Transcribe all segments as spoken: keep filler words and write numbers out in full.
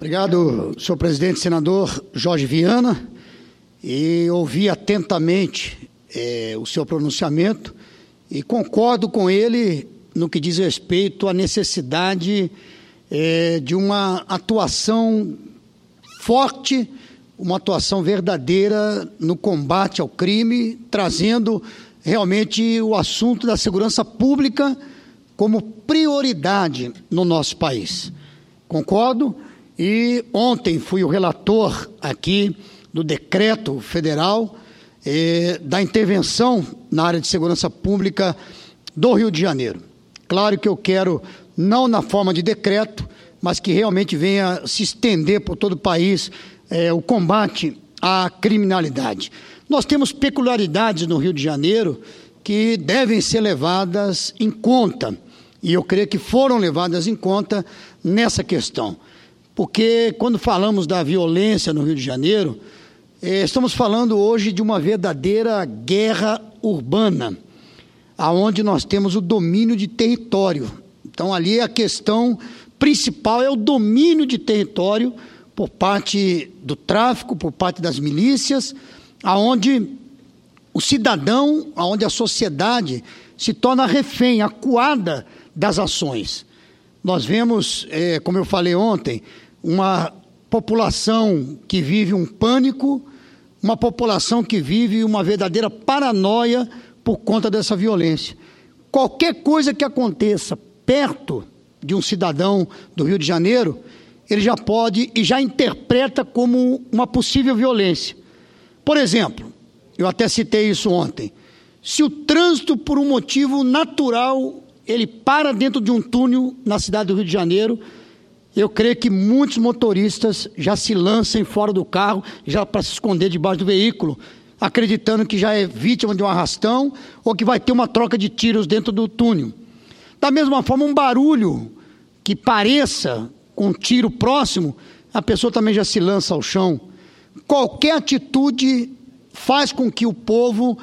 Obrigado, senhor presidente, senador Jorge Viana, e ouvi atentamente é, o seu pronunciamento e concordo com ele no que diz respeito à necessidade é, de uma atuação forte, uma atuação verdadeira no combate ao crime, trazendo realmente o assunto da segurança pública como prioridade no nosso país. Concordo. E ontem fui o relator aqui do decreto federal eh, da intervenção na área de segurança pública do Rio de Janeiro. Claro que eu quero, não na forma de decreto, mas que realmente venha se estender por todo o país eh, o combate à criminalidade. Nós temos peculiaridades no Rio de Janeiro que devem ser levadas em conta, e eu creio que foram levadas em conta nessa questão. Porque quando falamos da violência no Rio de Janeiro, eh, estamos falando hoje de uma verdadeira guerra urbana, aonde nós temos o domínio de território. Então ali a questão principal é o domínio de território por parte do tráfico, por parte das milícias, aonde o cidadão, aonde a sociedade se torna refém, acuada das ações. Nós vemos, eh, como eu falei ontem, uma população que vive um pânico, uma população que vive uma verdadeira paranoia por conta dessa violência. Qualquer coisa que aconteça perto de um cidadão do Rio de Janeiro, ele já pode e já interpreta como uma possível violência. Por exemplo, eu até citei isso ontem, se o trânsito por um motivo natural ele para dentro de um túnel na cidade do Rio de Janeiro, eu creio que muitos motoristas já se lançam fora do carro, já para se esconder debaixo do veículo, acreditando que já é vítima de um arrastão ou que vai ter uma troca de tiros dentro do túnel. Da mesma forma, um barulho que pareça com um tiro próximo, a pessoa também já se lança ao chão. Qualquer atitude faz com que o povo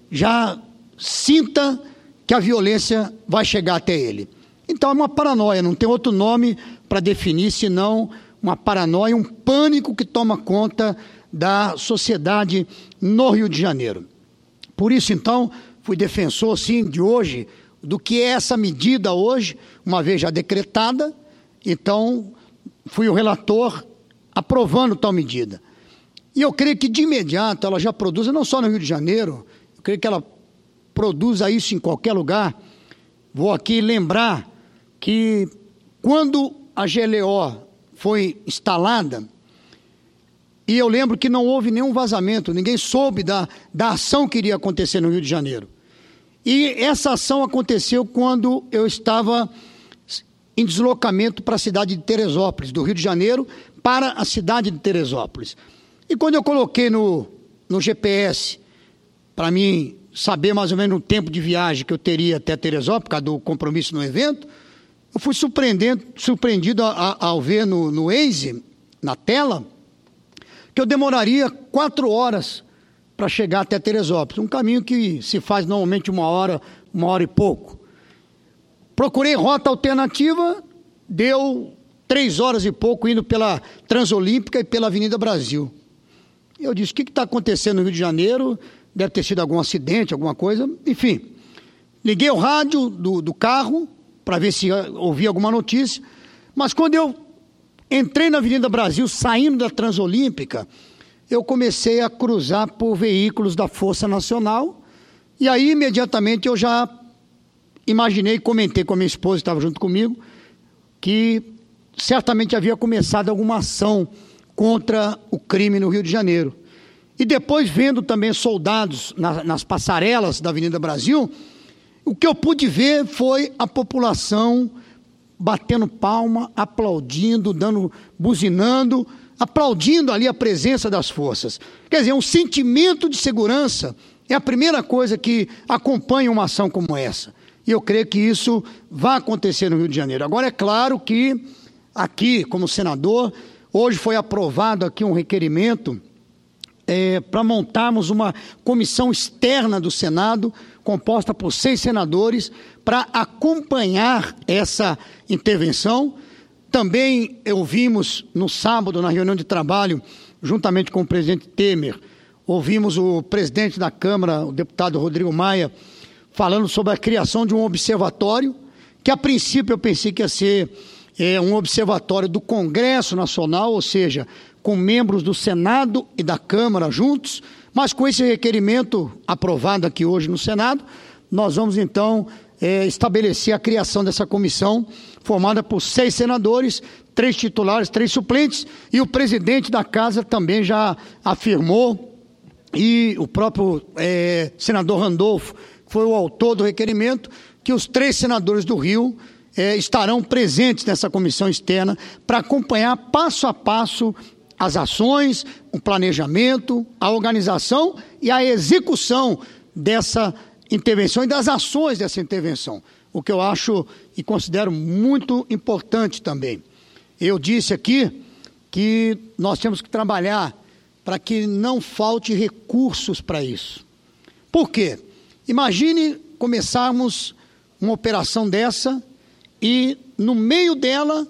já sinta que a violência vai chegar até ele. Então é uma paranoia, não tem outro nome para definir, senão uma paranoia, um pânico que toma conta da sociedade no Rio de Janeiro. Por isso, então, fui defensor, sim, de hoje, do que é essa medida hoje, uma vez já decretada, então fui o relator aprovando tal medida. E eu creio que de imediato ela já produz, não só no Rio de Janeiro, eu creio que ela produza isso em qualquer lugar. Vou aqui lembrar que quando a G L O foi instalada, e eu lembro que não houve nenhum vazamento, ninguém soube da, da ação que iria acontecer no Rio de Janeiro. E essa ação aconteceu quando eu estava em deslocamento para a cidade de Teresópolis, do Rio de Janeiro para a cidade de Teresópolis. E quando eu coloquei no, no G P S, para mim saber mais ou menos o tempo de viagem que eu teria até Teresópolis, por causa do compromisso no evento, eu fui surpreendido a, a, ao ver no, no Waze, na tela, que eu demoraria quatro horas para chegar até Teresópolis, um caminho que se faz normalmente uma hora, uma hora e pouco. Procurei rota alternativa, deu três horas e pouco indo pela Transolímpica e pela Avenida Brasil. Eu disse, o que está acontecendo no Rio de Janeiro? Deve ter sido algum acidente, alguma coisa, enfim. Liguei o rádio do, do carro para ver se ouvia alguma notícia, mas quando eu entrei na Avenida Brasil, saindo da Transolímpica, eu comecei a cruzar por veículos da Força Nacional, e aí imediatamente eu já imaginei, comentei com a minha esposa, que estava junto comigo, que certamente havia começado alguma ação contra o crime no Rio de Janeiro. E depois, vendo também soldados na, nas passarelas da Avenida Brasil, o que eu pude ver foi a população batendo palma, aplaudindo, dando, buzinando, aplaudindo ali a presença das forças. Quer dizer, um sentimento de segurança é a primeira coisa que acompanha uma ação como essa. E eu creio que isso vai acontecer no Rio de Janeiro. Agora, é claro que aqui, como senador, hoje foi aprovado aqui um requerimento É, para montarmos uma comissão externa do Senado, composta por seis senadores, para acompanhar essa intervenção, Também ouvimos no sábado, na reunião de trabalho, juntamente com o presidente Temer, ouvimos o presidente da Câmara, o deputado Rodrigo Maia, falando sobre a criação de um observatório, que a princípio eu pensei que ia ser é, um observatório do Congresso Nacional, ou seja, com membros do Senado e da Câmara juntos, mas com esse requerimento aprovado aqui hoje no Senado, nós vamos então é, estabelecer a criação dessa comissão, formada por seis senadores, três titulares, três suplentes, e o presidente da Casa também já afirmou, e o próprio é, senador Randolfo, que foi o autor do requerimento, que os três senadores do Rio é, estarão presentes nessa comissão externa para acompanhar passo a passo as ações, o planejamento, a organização e a execução dessa intervenção e das ações dessa intervenção, o que eu acho e considero muito importante também. Eu disse aqui que nós temos que trabalhar para que não falte recursos para isso. Por quê? Imagine começarmos uma operação dessa e, no meio dela,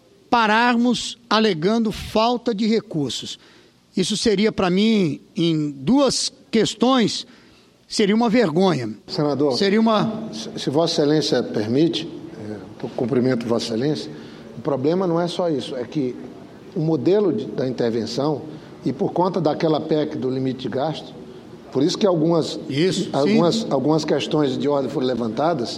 pararmos alegando falta de recursos. Isso seria, para mim, em duas questões, seria uma vergonha. Senador, seria uma... se Vossa Excelência permite, é, cumprimento Vossa Excelência, o problema não é só isso, é que o modelo de, da intervenção, e por conta daquela P E C do limite de gasto, por isso que algumas, isso, algumas, algumas questões de ordem foram levantadas,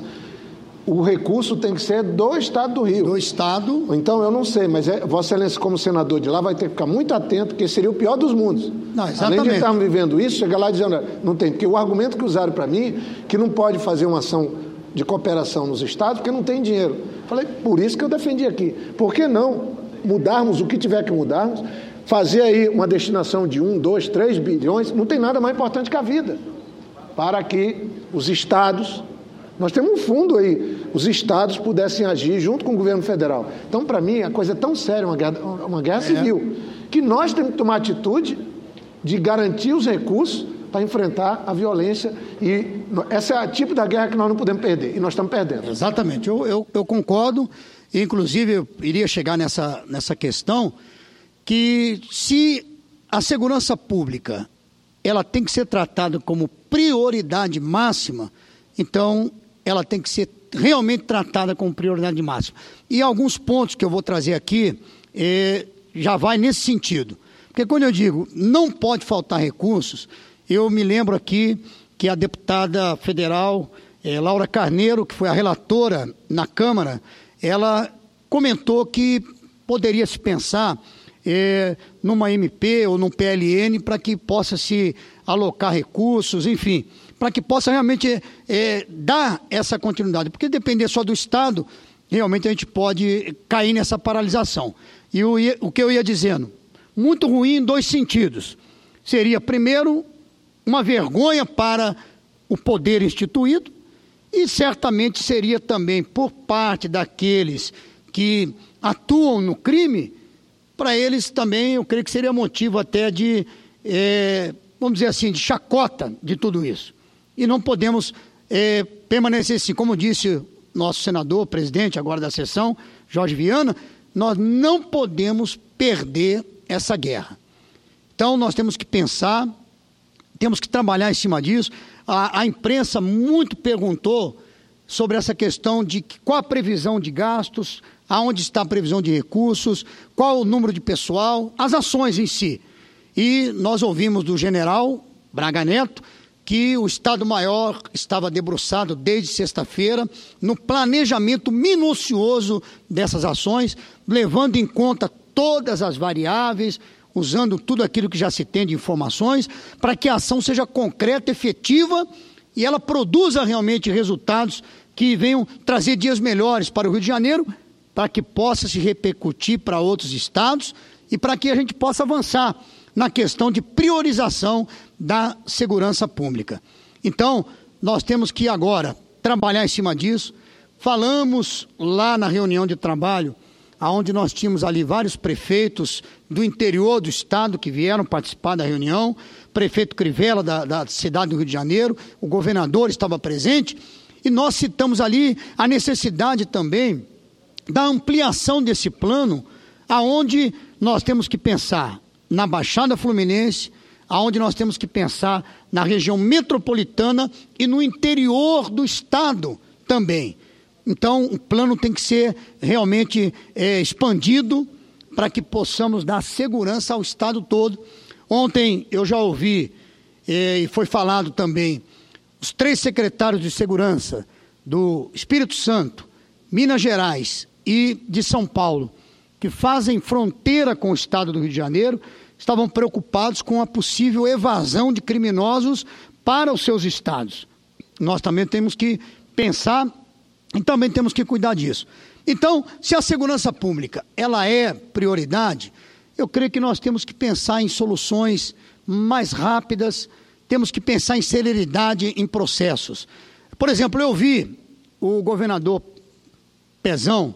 o recurso tem que ser do Estado do Rio. Do Estado. Então, eu não sei, mas é, Vossa Excelência, como senador de lá, vai ter que ficar muito atento, porque seria o pior dos mundos. Não, exatamente. Além de estarmos vivendo isso, chegar lá dizendo, não tem, porque o argumento que usaram para mim, que não pode fazer uma ação de cooperação nos estados, porque não tem dinheiro. Falei, por isso que eu defendi aqui. Por que não mudarmos o que tiver que mudarmos, fazer aí uma destinação de um, dois, três bilhões, não tem nada mais importante que a vida, para que os estados... Nós temos um fundo aí, os estados pudessem agir junto com o governo federal. Então, para mim, a coisa é tão séria, uma guerra, uma guerra civil, é. que nós temos que tomar atitude de garantir os recursos para enfrentar a violência. E esse é o tipo da guerra que nós não podemos perder, e nós estamos perdendo. Exatamente, eu, eu, eu concordo, inclusive eu iria chegar nessa, nessa questão, que se a segurança pública ela tem que ser tratada como prioridade máxima, então ela tem que ser realmente tratada como prioridade máxima. E alguns pontos que eu vou trazer aqui eh, já vai nesse sentido. Porque quando eu digo não pode faltar recursos, eu me lembro aqui que a deputada federal eh, Laura Carneiro, que foi a relatora na Câmara, ela comentou que poderia se pensar eh, numa M P ou num P L N para que possa se alocar recursos, enfim, para que possa realmente é, dar essa continuidade. Porque depender só do Estado, realmente a gente pode cair nessa paralisação. E o, o que eu ia dizendo, muito ruim em dois sentidos. Seria, primeiro, uma vergonha para o poder instituído e certamente seria também por parte daqueles que atuam no crime, para eles também, eu creio que seria motivo até de, é, vamos dizer assim, de chacota de tudo isso. E não podemos é, permanecer assim, como disse nosso senador, presidente agora da sessão, Jorge Viana, nós não podemos perder essa guerra. Então nós temos que pensar, temos que trabalhar em cima disso. A, a imprensa muito perguntou sobre essa questão de qual a previsão de gastos, aonde está a previsão de recursos, qual o número de pessoal, as ações em si. E nós ouvimos do general Braga Neto que o Estado-Maior estava debruçado desde sexta-feira no planejamento minucioso dessas ações, levando em conta todas as variáveis, usando tudo aquilo que já se tem de informações, para que a ação seja concreta, efetiva e ela produza realmente resultados que venham trazer dias melhores para o Rio de Janeiro, para que possa se repercutir para outros estados e para que a gente possa avançar na questão de priorização da segurança pública. Então, nós temos que agora trabalhar em cima disso. Falamos lá na reunião de trabalho, onde nós tínhamos ali vários prefeitos do interior do estado que vieram participar da reunião, prefeito Crivella da, da cidade do Rio de Janeiro, o governador estava presente, e nós citamos ali a necessidade também da ampliação desse plano, aonde nós temos que pensar na Baixada Fluminense, aonde nós temos que pensar na região metropolitana e no interior do estado também. Então, o plano tem que ser realmente é, expandido para que possamos dar segurança ao estado todo. Ontem eu já ouvi, é, e foi falado também, os três secretários de segurança do Espírito Santo, Minas Gerais e de São Paulo, que fazem fronteira com o estado do Rio de Janeiro, estavam preocupados com a possível evasão de criminosos para os seus estados. Nós também temos que pensar e também temos que cuidar disso. Então, se a segurança pública ela é prioridade, eu creio que nós temos que pensar em soluções mais rápidas, temos que pensar em celeridade em processos. Por exemplo, eu vi o governador Pezão,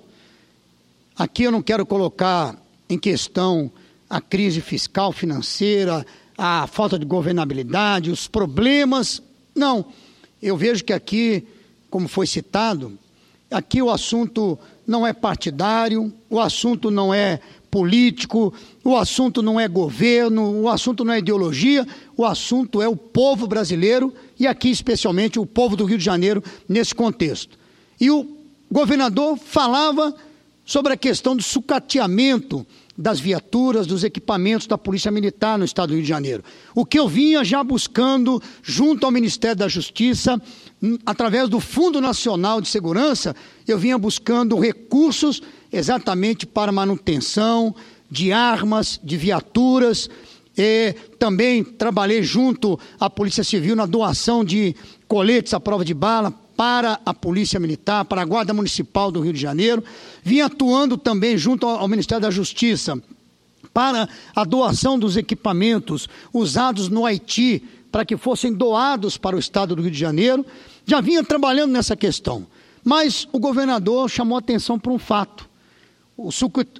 aqui eu não quero colocar em questão a crise fiscal, financeira, a falta de governabilidade, os problemas. Não, eu vejo que aqui, como foi citado, aqui o assunto não é partidário, o assunto não é político, o assunto não é governo, o assunto não é ideologia, o assunto é o povo brasileiro e aqui especialmente o povo do Rio de Janeiro nesse contexto. E o governador falava sobre a questão do sucateamento das viaturas, dos equipamentos da Polícia Militar no estado do Rio de Janeiro. O que eu vinha já buscando junto ao Ministério da Justiça, através do Fundo Nacional de Segurança, eu vinha buscando recursos exatamente para manutenção de armas, de viaturas. E também trabalhei junto à Polícia Civil na doação de coletes à prova de bala para a Polícia Militar, para a Guarda Municipal do Rio de Janeiro. Vim atuando também junto ao Ministério da Justiça para a doação dos equipamentos usados no Haiti, para que fossem doados para o estado do Rio de Janeiro. Já vinha trabalhando nessa questão, mas o governador chamou atenção para um fato: o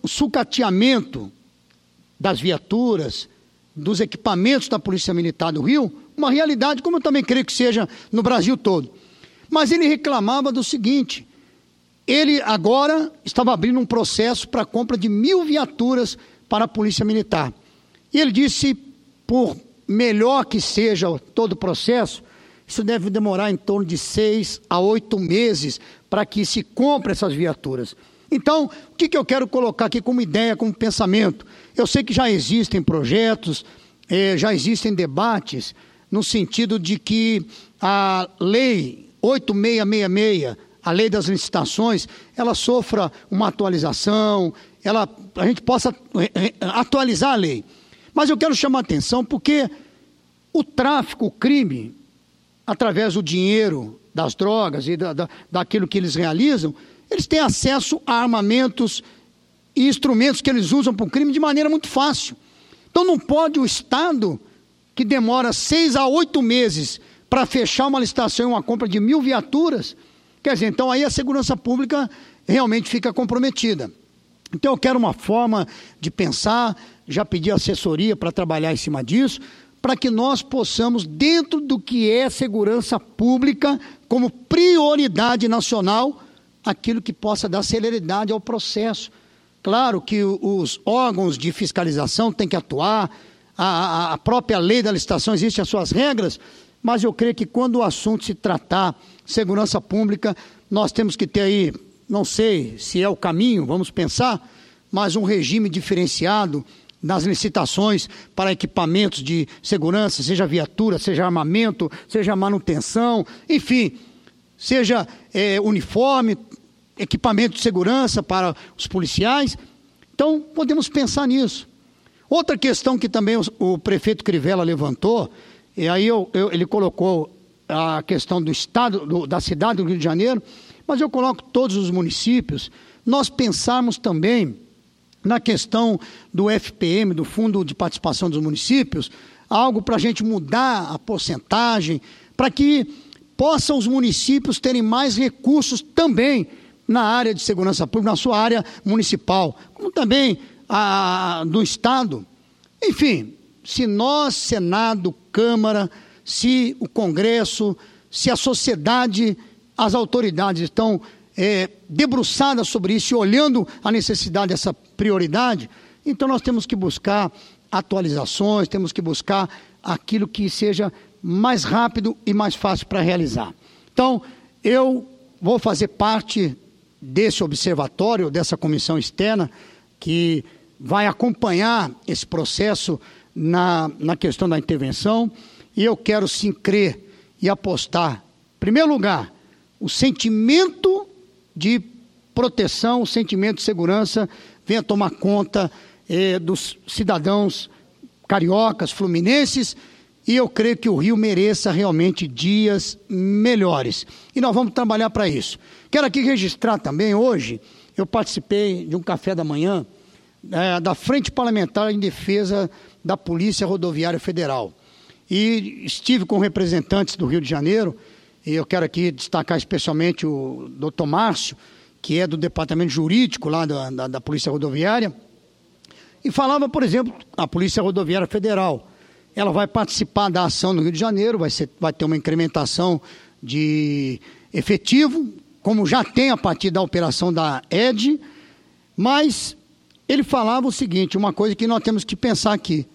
sucateamento das viaturas, dos equipamentos da Polícia Militar do Rio, uma realidade, como eu também creio que seja no Brasil todo. Mas ele reclamava do seguinte: ele agora estava abrindo um processo para a compra de mil viaturas para a Polícia Militar. E ele disse, por melhor que seja todo o processo, isso deve demorar em torno de seis a oito meses para que se compre essas viaturas. Então, o que, que eu quero colocar aqui como ideia, como pensamento? Eu sei que já existem projetos, eh, já existem debates, no sentido de que a lei oito mil seiscentos e sessenta e seis, a lei das licitações, ela sofra uma atualização, ela, a gente possa atualizar a lei. Mas eu quero chamar a atenção porque o tráfico, o crime, através do dinheiro, das drogas e da, da, daquilo que eles realizam, eles têm acesso a armamentos e instrumentos que eles usam para o crime de maneira muito fácil. Então não pode o Estado, que demora seis a oito meses para fechar uma licitação e uma compra de mil viaturas, quer dizer, então aí a segurança pública realmente fica comprometida. Então eu quero uma forma de pensar, já pedi assessoria para trabalhar em cima disso, para que nós possamos, dentro do que é segurança pública, como prioridade nacional, aquilo que possa dar celeridade ao processo. Claro que os órgãos de fiscalização têm que atuar, a, a própria lei da licitação existe as suas regras, mas eu creio que quando o assunto se tratar segurança pública, nós temos que ter aí, não sei se é o caminho, vamos pensar, mas um regime diferenciado nas licitações para equipamentos de segurança, seja viatura, seja armamento, seja manutenção, enfim, seja é, uniforme, equipamento de segurança para os policiais. Então, podemos pensar nisso. Outra questão que também o, o prefeito Crivella levantou, e aí eu, eu, ele colocou a questão do estado, do, da cidade do Rio de Janeiro, mas eu coloco todos os municípios, nós pensarmos também na questão do F P M, do Fundo de Participação dos Municípios, algo para a gente mudar a porcentagem, para que possam os municípios terem mais recursos também na área de segurança pública, na sua área municipal, como também a, do Estado. Enfim, se nós, Senado, Câmara, se o Congresso, se a sociedade, as autoridades estão é, debruçada sobre isso e olhando a necessidade dessa prioridade, então nós temos que buscar atualizações, temos que buscar aquilo que seja mais rápido e mais fácil para realizar. Então, eu vou fazer parte desse observatório, dessa comissão externa, que vai acompanhar esse processo na, na questão da intervenção, e eu quero sim crer e apostar, em primeiro lugar, o sentimento de proteção, o sentimento de segurança venha tomar conta eh, dos cidadãos cariocas, fluminenses, e eu creio que o Rio mereça realmente dias melhores. E nós vamos trabalhar para isso. Quero aqui registrar também, hoje, eu participei de um café da manhã é, da Frente Parlamentar em Defesa da Polícia Rodoviária Federal. E estive com representantes do Rio de Janeiro, e eu quero aqui destacar especialmente o doutor Márcio, que é do Departamento Jurídico lá da, da, da Polícia Rodoviária, e falava, por exemplo, a Polícia Rodoviária Federal. Ela vai participar da ação no Rio de Janeiro, vai, ser, vai ter uma incrementação de efetivo, como já tem a partir da operação da E D, mas ele falava o seguinte, uma coisa que nós temos que pensar aqui.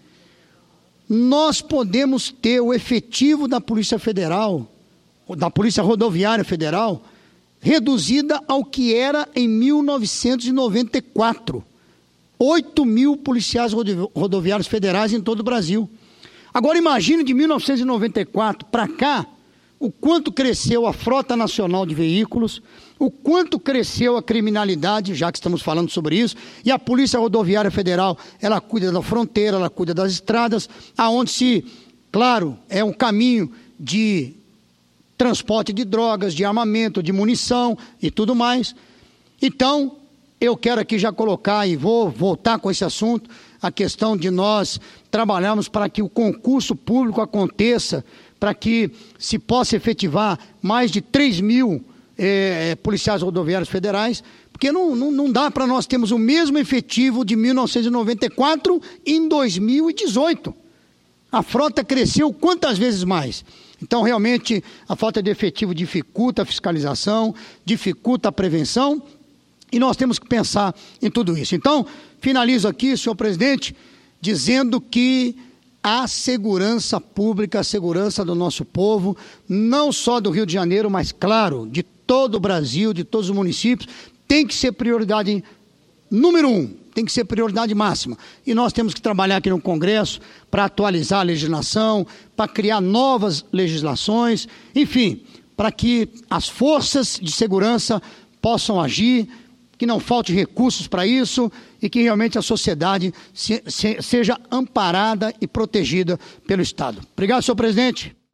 Nós podemos ter o efetivo da Polícia Federal, da Polícia Rodoviária Federal, reduzida ao que era em mil novecentos e noventa e quatro. oito mil policiais rodoviários federais em todo o Brasil. Agora imagine de mil novecentos e noventa e quatro para cá, o quanto cresceu a frota nacional de veículos, o quanto cresceu a criminalidade, já que estamos falando sobre isso, e a Polícia Rodoviária Federal, ela cuida da fronteira, ela cuida das estradas, aonde se, claro, é um caminho de transporte de drogas, de armamento, de munição e tudo mais. Então, eu quero aqui já colocar, e vou voltar com esse assunto, a questão de nós trabalharmos para que o concurso público aconteça, para que se possa efetivar mais de três mil eh, policiais rodoviários federais, porque não, não, não dá para nós termos o mesmo efetivo de mil novecentos e noventa e quatro em dois mil e dezoito. A frota cresceu quantas vezes mais? Então, realmente, a falta de efetivo dificulta a fiscalização, dificulta a prevenção, e nós temos que pensar em tudo isso. Então, finalizo aqui, senhor presidente, dizendo que a segurança pública, a segurança do nosso povo, não só do Rio de Janeiro, mas, claro, de todo o Brasil, de todos os municípios, tem que ser prioridade número um, tem que ser prioridade máxima. E nós temos que trabalhar aqui no Congresso para atualizar a legislação, para criar novas legislações, enfim, para que as forças de segurança possam agir, que não falte recursos para isso e que realmente a sociedade se, se, seja amparada e protegida pelo Estado. Obrigado, senhor presidente.